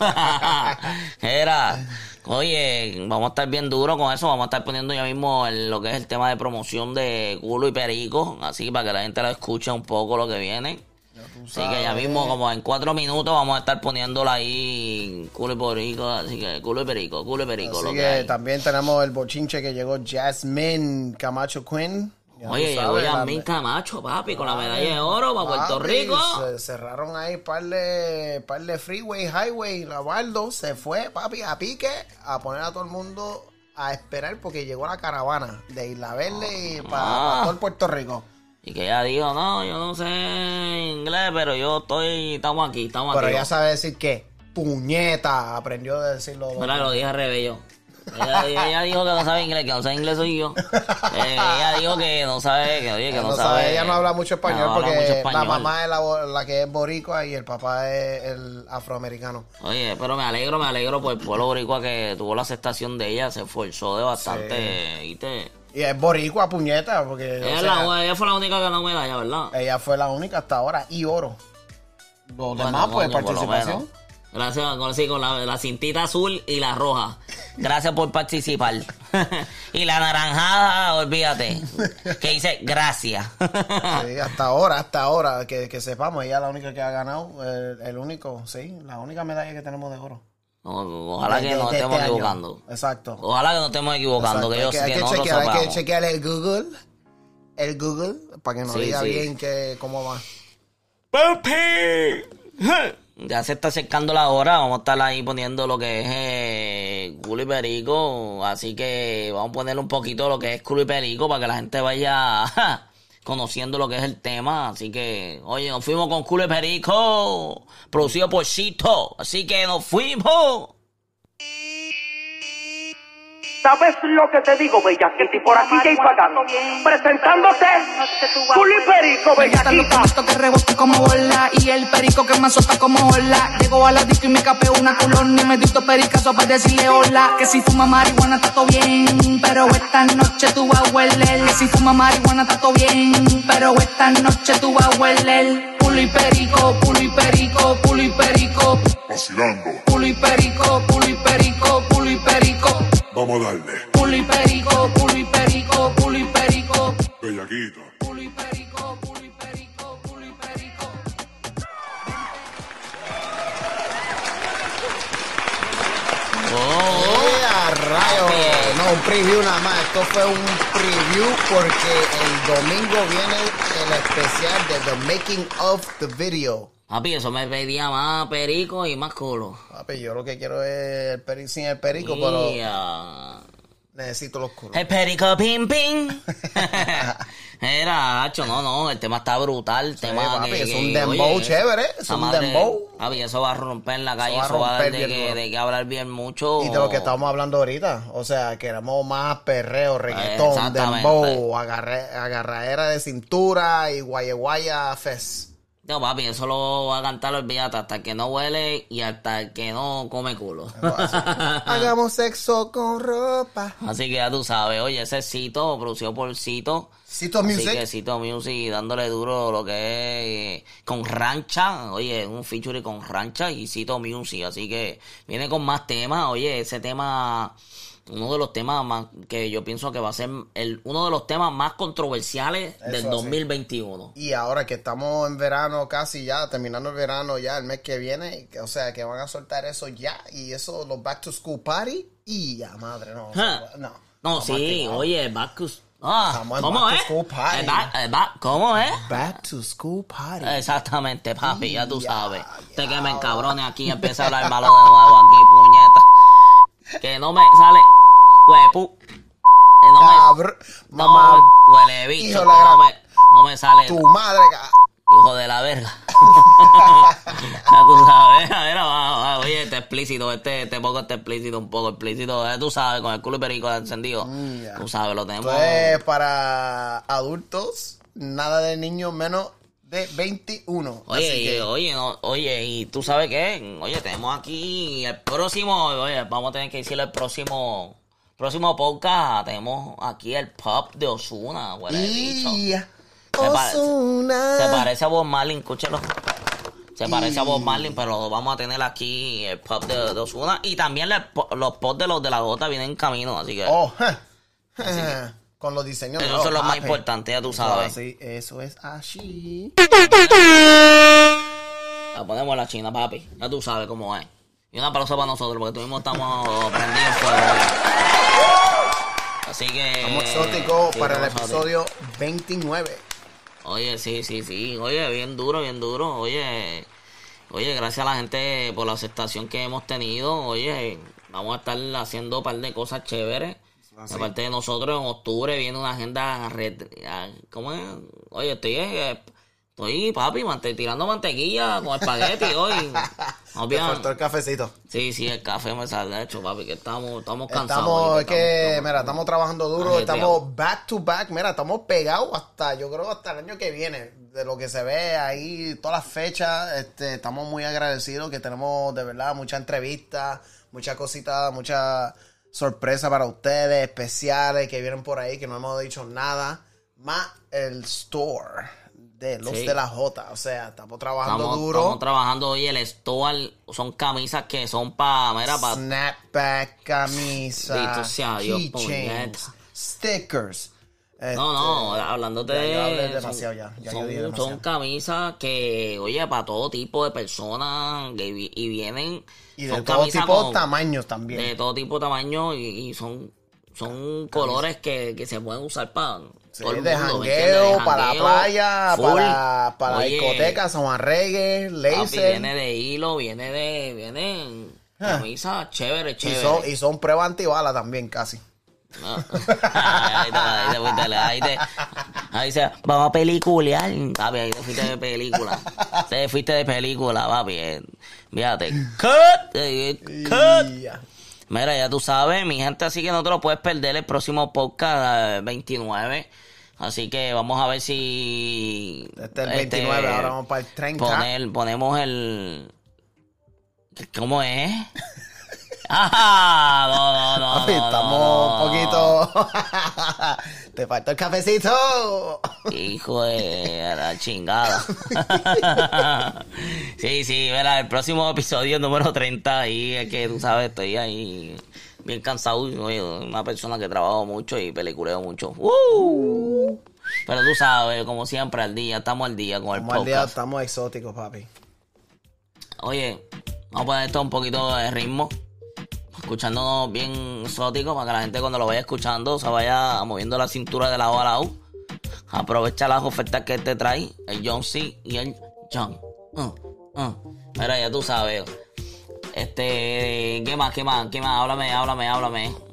Era... Oye, vamos a estar bien duro con eso. Vamos a estar poniendo ya mismo el- lo que es el tema de promoción de Culo y Perico. Así para que la gente lo escuche un poco lo que viene. Así que ya mismo, como en cuatro minutos, vamos a estar poniéndola ahí, Culo y Perico. Así que Culo y Perico, Culo y Perico. lo Así que que hay. también tenemos el bochinche que llegó Jasmine Camacho Quinn. Ya Oye, tú llegó sabes, la- Yasmín Camacho, papi, con la medalla de oro para Puerto Papi, Rico. Se cerraron ahí par de, par de freeway, highway, Lavaldo. Se fue, papi, a pique, a poner a todo el mundo a esperar porque llegó la caravana de Isla Verde y para Ah. todo el Puerto Rico. Y que ella dijo, no, yo no sé inglés, pero yo estoy, estamos aquí, estamos Pero aquí. ella sabe decir que puñeta, aprendió a decirlo. Mira, lo dije al revés yo. Ella, ella dijo que no sabe inglés, que no sabe inglés soy yo. Eh, ella dijo que no sabe, que oye, que no, No sabe. sabe, ella no habla mucho español no habla porque mucho la español. mamá es la, bo- la que es boricua y el papá es el afroamericano. Oye, pero me alegro, me alegro por el pueblo boricua que tuvo la aceptación de ella, se esforzó de bastante, ¿viste? Y es boricua, puñeta, porque Ella, o es sea, la- ella fue la única que ganó medalla, ¿verdad? ella fue la única hasta ahora y oro. Los Bueno, demás, pues, coño, por lo participación. menos. Gracias, con, sí, con la, la cintita azul y la roja. Gracias por participar. Y la naranjada, olvídate. Que dice gracias. Sí, hasta ahora, hasta ahora, que, que sepamos, ella es la única que ha ganado, el, el único, sí, la única medalla que tenemos de oro. No, ojalá De- que de- nos de estemos este año. nosotros equivocando. Exacto. Ojalá que nos estemos equivocando. Exacto. Que yo hay que, hay que que nosotros chequear, hay que sepamos. chequear el Google, el Google, para que nos Sí, diga sí. bien que, cómo va. Ya se está acercando la hora, vamos a estar ahí poniendo lo que es eh, Culo y Perico, así que vamos a poner un poquito lo que es Culo y Perico para que la gente vaya ja, conociendo lo que es el tema, así que, oye, nos fuimos con Culo y Perico, producido por Cito, así que nos fuimos. ¿Sabes lo que te digo, bellaquita? Y por aquí Jay Pagano, presentándote Culo y Perico, Me gustan los bellaquita. pelitos que rebotan como bola y el perico que me azota como ola. Llego a la disco y me capeo una culona y me dicto pericazo para decirle hola. Que si fuma marihuana está todo bien, pero esta noche tú vas a hueler. Que si fuma marihuana está todo bien, pero esta noche tú vas a hueler. Culo y perico, culo y perico, culo y perico. Vacilando, Culo y perico, culo y perico, culo y perico. vamos a darle, Culo y perico, culo y perico, culo y perico. bellaquita. Culo y perico, culo y perico, culo y perico. ¡Eh, a rayo! No, un preview nada más. Esto fue un preview porque el domingo viene el especial de The Making of the Video. Papi, eso me pedía más Perico y más Culo. Papi, yo lo que quiero es el peri sin el perico, pero Yeah. Necesito los culos. El perico pim pim. Era, Hacho, no, no, el tema está brutal. El Sí, tema papi, que, es que, un dembow oye, chévere. Es esa un madre- dembow. Papi, eso va a romper la calle, va a eso va a dar romper de bien que, duro. de que hablar bien mucho. Y de lo que estábamos hablando ahorita. O sea, queremos más perreo, reggaetón, Exactamente. dembow, agarre, agarradera de cintura y guaya guaya fest. No, papi, eso lo va a cantar, olvídate, hasta que no huele y hasta que no come culo. Hagamos sexo con ropa. Así que ya tú sabes, oye, ese es Cito, producido por Cito. Cito Así Music. que Cito Music dándole duro lo que es eh, con Rancha, oye, un feature con Rancha y Cito Music, así que viene con más temas, oye, ese tema, uno de los temas más que yo pienso que va a ser el uno de los temas más controversiales Eso del así. dos mil veintiuno. Y ahora que estamos en verano casi ya, terminando el verano ya el mes que viene, que- o sea, que van a soltar eso ya, y eso, los back to school party, y ya, madre, no. o sea, Ja. no. No, Estamos sí, activados. oye, Bacchus. Ah, Estamos en ¿cómo back to es? school party. El ba- el ba- ¿Cómo es? Back to school party. Exactamente, papi, ya tú Ya, sabes. ya. Te que me encabrone aquí y empieza a hablar malo de nuevo aquí, puñeta. Que no me sale, huepu. Que no me, Cabr- no, mamá, huele bicho. hijo de que la No gran- me, no me sale, tu madre, ca- hijo de la verga. Ya tú sabes, a ver, va, va, oye, este explícito, este, este poco este explícito, un poco explícito, ya tú sabes, con el culo y perico encendido. Mm, ya. Tú sabes, lo tenemos. Esto es para adultos, nada de niños menos de veintiuno. Oye, Así y- que, oye, no, oye, y tú sabes qué, oye, tenemos aquí el próximo, oye, vamos a tener que decirle el próximo, próximo podcast, tenemos aquí el pop de Ozuna, huele bicho. y Se parece- Ozuna. Se parece a Bob Marley, escúchelo. Se parece a Bob Marley, pero vamos a tener aquí el pop de, de Ozuna. Y también le- los pops de los de la gota vienen en camino, así que Oh, ja. Con los diseños. esos oh, son los más papi. importantes, ya tú Eso sabes. así, eso es así. La ponemos en la China, papi. Ya tú sabes cómo es. Y un aplauso para nosotros, porque tuvimos estamos prendidos en fuego hoy. Así que... Estamos exóticos sí, para el estamos episodio veintinueve. Oye, sí, sí, sí. Oye, bien duro, bien duro. Oye, oye, gracias a la gente por la aceptación que hemos tenido. Oye, vamos a estar haciendo un par de cosas chéveres. Aparte de nosotros, en octubre viene una agenda... red- ¿Cómo es? Oye, estoy... eh, Estoy, papi, mante- tirando mantequilla con espagueti hoy. No, Te bien. faltó el cafecito. Sí, sí, el café me sale, de hecho, papi, que estamos, estamos cansados. Estamos, oye, es que, estamos- mira, estamos trabajando duro, ajetreados. estamos back to back, mira, estamos pegados hasta, yo creo, hasta el año que viene. De lo que se ve ahí, todas las fechas, este, estamos muy agradecidos que tenemos, de verdad, muchas entrevistas, muchas cositas, muchas sorpresas para ustedes, especiales que vienen por ahí, que no hemos dicho nada. Más el store de los Sí. de la J, o sea, estamos trabajando Estamos, duro. estamos trabajando hoy el store, son camisas que son para, mira, para... Snapback, camisa, Bendito sea Dios, keychains, puñeta. stickers. No, no, hablándote ya, yo hablé de... demasiado ya, ya yo son, dije son demasiado. camisas que, oye, para todo tipo de personas que vi- y vienen... Y de son todo camisas tipo de con- tamaños también. De todo tipo de tamaño y, y son, son colores que, que se pueden usar para... Sí, todo el de mundo, ¿me jangueo, entiendes? De para la jangueo, playa, full. para, para la Oye, discoteca, San Juan Reggae, papi, laser. viene de hilo, viene de... Viene camisa chévere, Y chévere. son, y son prueba antibala también, casi. No. Ahí te, ahí te fuiste, ahí te, ahí se, vamos a peliculear, papi, ahí te fuiste de película, te fuiste de película, papi, eh, fíjate, cut, eh, cut. Y ya. Mira, ya tú sabes, mi gente, así que no te lo puedes perder el próximo podcast eh, veintinueve, así que vamos a ver si... Este es el veintinueve, ahora vamos para el treinta. Poner, ponemos el... ¿Cómo es? Ah, no, no, no. Papi, no, estamos no, un poquito... Te falta el cafecito. Hijo de la chingada. Sí, sí, verá, el próximo episodio número treinta, ahí es que tú sabes, estoy ahí bien cansado. Oye, una persona que trabajo mucho y peliculeo mucho. ¡Uh! Pero tú sabes, como siempre, al día, estamos al día con el Estamos al día, podcast. estamos exóticos, papi. Oye, vamos a poner esto un poquito de ritmo, escuchándonos bien exótico para que la gente cuando lo vaya escuchando se vaya moviendo la cintura de lado a lado. Aprovecha las ofertas que te trae el John C y el John. Uh, uh. Mira, ya tú sabes. Este, ¿qué más? ¿Qué más? ¿Qué más? Háblame, háblame, háblame.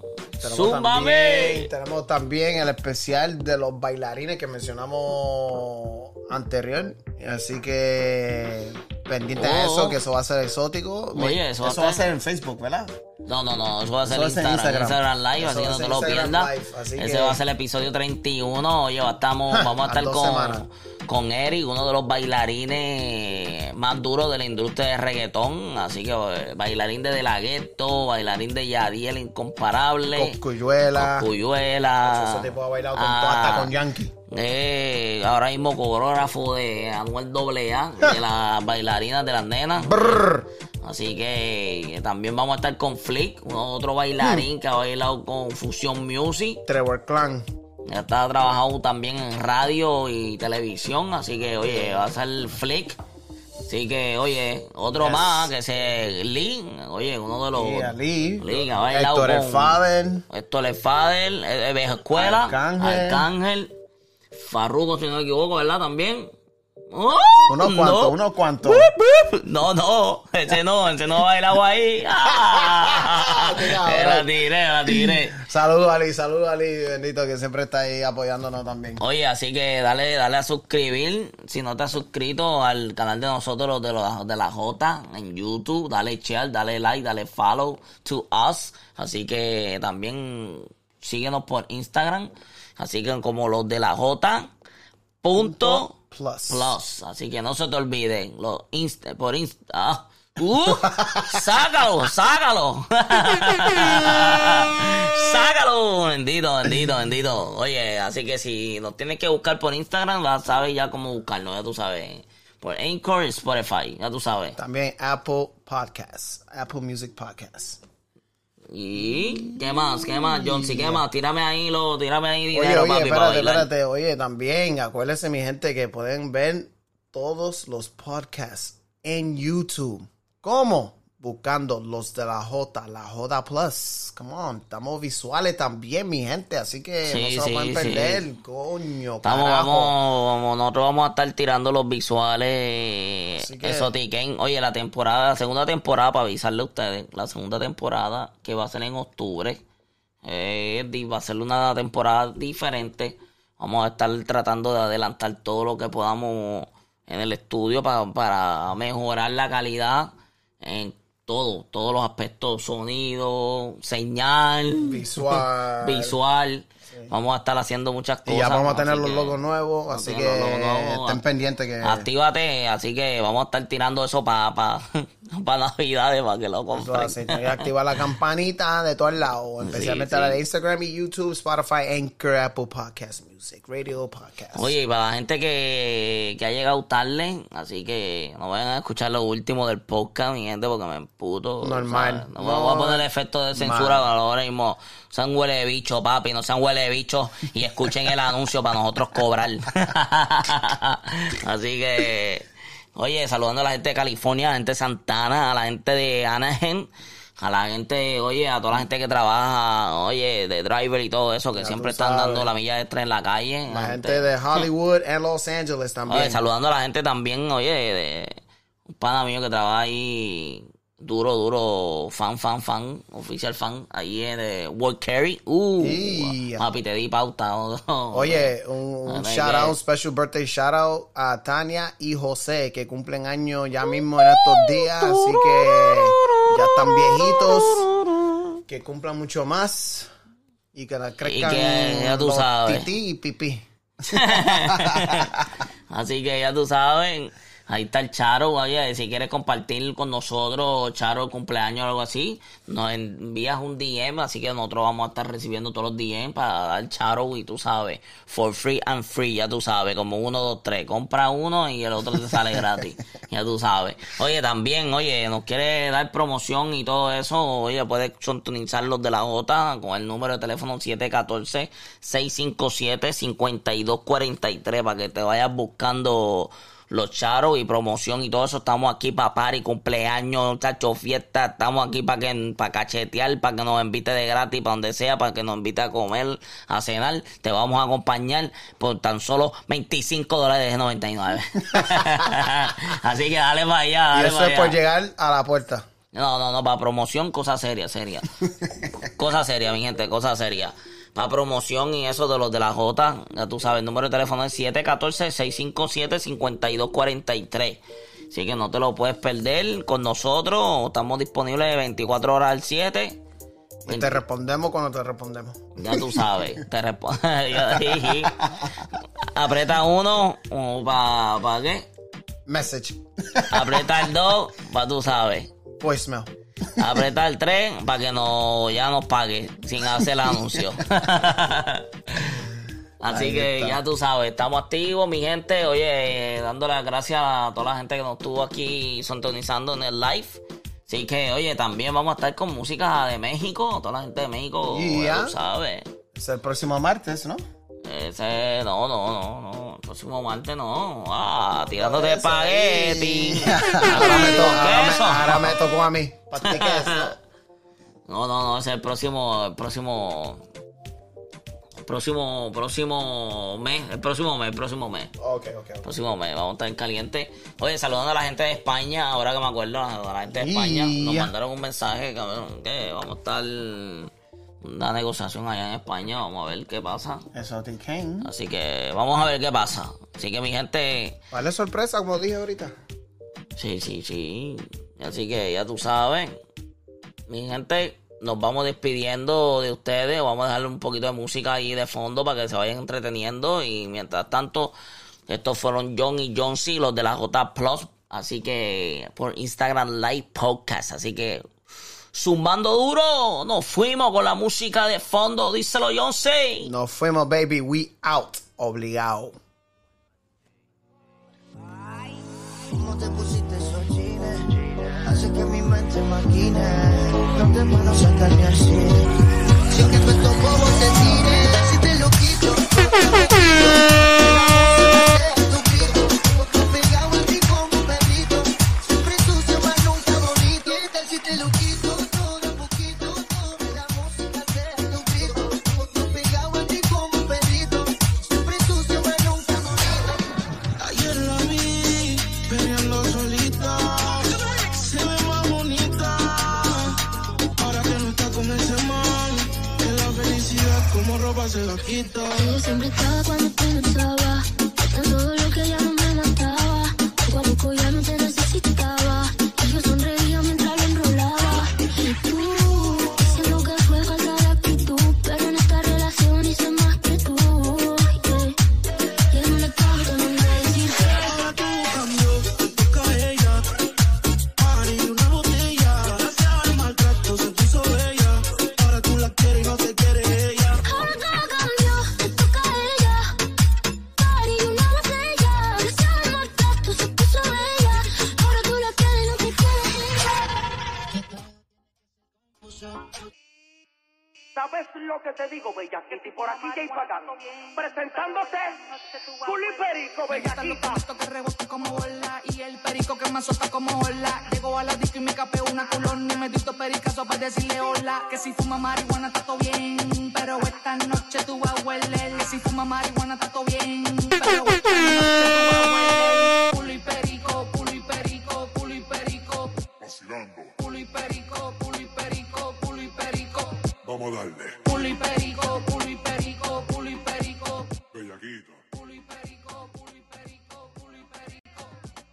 Tenemos ¡Zúmbame! también, tenemos también el especial de los bailarines que mencionamos anterior. Así que pendiente Oh. a eso, que eso va a ser exótico. Oye, eso va a va a ser- ser en Facebook, ¿verdad? No, no, no, eso va a ser Eso va a ser Instagram, Instagram. Instagram Live, Eso así va que a no ser te lo Instagram pierdas. Live, así Ese que- va a ser el episodio treinta y uno. Oye, estamos, vamos a A estar dos con, semanas. con Eric, uno de los bailarines más duros de la industria de reggaetón. Así que eh, bailarín de De La Ghetto, bailarín de Yadiel Incomparable, Coscuyuela. Coscuyuela. Ese tipo ha bailado con, Ah, hasta con Yankee. eh, ahora mismo coreógrafo de Anuel doble A, de las bailarinas de las nenas. Brrr. Así que también vamos a estar con Flick, uno- otro bailarín que ha bailado con Fusion Music. Trevor Clan. Ya está trabajando también en radio y televisión, así que oye, va a ser Flick. Así que oye, otro Yes. más que se Lee, oye, uno de los Y Ali. Lee, que ha bailado Héctor El con Fader. Héctor El Fader, eh, eh, Vieja Escuela, Arcángel. Arcángel, Farruko, si no me equivoco, ¿verdad? También. ¡Oh! Unos cuantos, No. unos cuantos. No, no, ese no, ese no ha bailado ahí. ¡Ah! Qué cabrón. Me la tiré, me la tiré. Saludos, Ali, saludos, Ali, bendito, que siempre está ahí apoyándonos también. Oye, así que dale, dale a suscribir. Si no te has suscrito al canal de nosotros, de, los, de la J, en YouTube, dale share, dale like, dale follow to us. Así que también síguenos por Instagram. Así que como los de la J, punto Plus. plus. Así que no se te olviden. Los insta, por Insta. Ah. Uh, sácalo, sácalo. Sácalo. Bendito, bendito, bendito. Oye, así que si nos tienes que buscar por Instagram, ya sabes ya cómo buscarnos, ya tú sabes. Por Anchor y Spotify, ya tú sabes. También Apple Podcasts, Apple Music Podcasts. ¿Y qué más? ¿Qué más, John? Si qué más, tírame ahí, lo, tírame ahí Oye, dinero, oye, papi, para espérate, bailar. espérate. Oye, también, acuérdense, mi gente, que pueden ver todos los podcasts en YouTube. ¿Cómo? Buscando los de la J, la J Plus. Come on, estamos visuales también, mi gente, así que Sí, no se lo sí, pueden sí. perder. Coño, Estamos, carajo. vamos, vamos, nosotros vamos a estar tirando los visuales Así que- exotiquen. Oye, la temporada, la segunda temporada, para avisarle a ustedes, la segunda temporada que va a ser en octubre, eh, di- va a ser una temporada diferente. Vamos a estar tratando de adelantar todo lo que podamos en el estudio para, para mejorar la calidad en todo, todos los aspectos, sonido, señal, Visual. visual. Vamos a estar haciendo muchas cosas. Y ya vamos a tener así los que- logos nuevos, vamos a así tener que los logos nuevos. estén pendientes que... Actívate, así que vamos a estar tirando eso para pa, pa Navidades, para que lo Eso compren. así, tienen que activar la campanita de todos lados, especialmente sí. la de Instagram y YouTube, Spotify, Anchor, Apple Podcast Music, Radio Podcast. Oye, y para la gente que, que ha llegado tarde, así que no vayan a escuchar lo último del podcast, mi gente, porque me emputo. Normal. ¿sabes? No, voy a poner efecto de censura ahora mismo. Sean huele de bicho, papi, no sean huele de bicho y escuchen el anuncio para nosotros cobrar. Así que, oye, saludando a la gente de California, a la gente de Santana, a la gente de Anaheim, a la gente, oye, a toda la gente que trabaja, oye, de driver y todo eso, que Ya siempre tú están sabes. dando la milla extra en la calle. La gente de Hollywood and Los Angeles también. Oye, saludando a la gente también, oye, de un pana mío que trabaja ahí duro, duro, fan, fan, fan, oficial fan, ahí en de World Carry. Uh, Y- papi, te di pauta. Oye, un, un Ay, shout que- out, un special birthday shout out a Tania y José, que cumplen años ya mismo en estos días, así que ya están viejitos, que cumplan mucho más y que la crezcan que ya tú los sabes. tití y pipí. Así que ya tú sabes, ahí está el Charo, oye, si quieres compartir con nosotros, Charo, cumpleaños o algo así, nos envías un D M, así que nosotros vamos a estar recibiendo todos los D M para dar Charo y tú sabes, for free and free, ya tú sabes, como uno, dos, tres, compra uno y el otro te sale gratis, ya tú sabes. Oye, también, oye, nos quiere dar promoción y todo eso, oye, puedes sintonizar los de la J con el número de teléfono siete uno cuatro, seis cinco siete, cinco dos cuatro tres para que te vayas buscando los charos y promoción y todo eso. Estamos aquí para party, cumpleaños, chacho, fiesta. Estamos aquí para que para cachetear, para que nos invite de gratis, para donde sea, para que nos invite a comer, a cenar. Te vamos a acompañar por tan solo veinticinco dólares noventa y nueve. Así que dale para allá, Y dale eso para es por allá. llegar a la puerta. No, no, no, para promoción, cosa seria, seria. Cosa seria, mi gente, cosa seria. Para promoción y eso de los de la J, ya tú sabes, el número de teléfono es siete uno cuatro, seis cinco siete, cinco dos cuatro tres. Así que no te lo puedes perder con nosotros. Estamos disponibles veinticuatro horas al siete. Y te respondemos cuando te respondemos. Ya tú sabes. Te responde. Aprieta uno para pa qué. Message. Aprieta el dos para tú sabes. Voicemail. Aprieta el tres para que no, ya nos pague sin hacer el anuncio. Así Ahí que está. Ya tú sabes, estamos activos, mi gente. Oye, dándole las gracias a toda la gente que nos estuvo aquí sintonizando en el live. Así que, oye, también vamos a estar con música de México. Toda la gente de México, yeah. Tú sabes. Es el próximo martes, ¿no? Ese, no, no, no, no. El próximo martes no. Ah, tirándote espagueti. Ahora me tocó, ahora me tocó a mí. No, no, no, ese es el próximo, el próximo... Próximo, próximo mes, el próximo mes, el próximo mes. Ok, ok, ok. Próximo mes, vamos a estar en caliente. Oye, saludando a la gente de España, ahora que me acuerdo, a la gente de España, yeah. Nos mandaron un mensaje, cabrón, que vamos a estar una negociación allá en España, vamos a ver qué pasa. Eso te can. Así que vamos a ver qué pasa. Así que mi gente... Vale, sorpresa, como dije ahorita. Sí, sí, sí. Así que ya tú sabes, mi gente... Nos vamos despidiendo de ustedes. Vamos a dejarle un poquito de música ahí de fondo para que se vayan entreteniendo. Y mientras tanto, estos fueron John y John C, los de la J Plus. Así que por Instagram Live Podcast. Así que zumbando duro. Nos fuimos con la música de fondo. Díselo, John C. Nos fuimos, baby. We out. Obligado. ¿Cómo te pusiste esos jeans? Hace que mi mente maquine. No te puedo sacar ni así. Sin que estos bobos te tiren. Si te lo quito, te tu grito. Pegado en ti como un perrito. Siempre sucio, mas nunca bonito. ¿Qué tal si te lo quito? Todo un poquito. Toda la música de tu grito. Pegado en ti como un perrito. Siempre sucio, mas nunca bonito. Ayer la vi peleando solita. Se ve más bonita. Como ropa se la quita. Ella siempre estaba cuando te pensaba. En todo lo que ya no me mataba. Poco a poco ya no te necesitaba. Y yo sonreía mientras lo enrolaba. Y tú, diciendo que fue falta de actitud. Pero en esta relación hice más que tú. Yeah. Ya no le canto, no me decir que ahora todo cambió, te toca a ella. Party una botella. Gracias al maltrato se puso bella. Ahora tú la quieres y no te quieres ella. ¿Sabes lo que te digo, bellaquita? Y por aquí Jay Pagano, presentándose, Puli Perico, bellaquita. Esto que rebota como bola y el perico que me azota como ola. Llego a la disco y me capeo una culón y me dito pericazo para decirle hola. Que si fuma marihuana está todo bien, pero esta noche tú vas a hueler. Que si fuma marihuana está todo bien, pero esta noche tú vas a hueler. Puli perico, puli perico, puli perico. Vacilando. Puli perico, puli perico, puli perico. Vamos a darle. Puli perico, puli perico, puli perico. Bellaquito. Puli perico, puli perico, puli perico.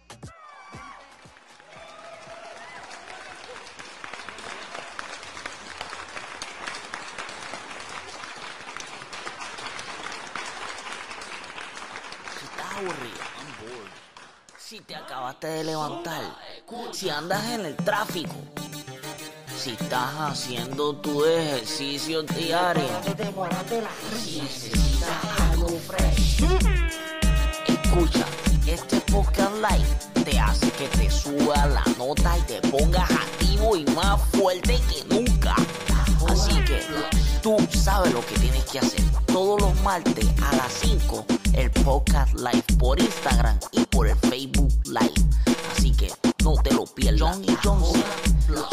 Si estás aburrido, I'm bored. Si te acabaste de levantar, si andas en el tráfico, si estás haciendo tu ejercicio diario, si necesitas algo fresh, escucha, este podcast live te hace que te suba la nota y te pongas activo y más fuerte que nunca. Así que tú sabes lo que tienes que hacer. Todos los martes a las cinco, el podcast live por Instagram y por el Facebook Live. Así que no te lo pierdas. John y John C,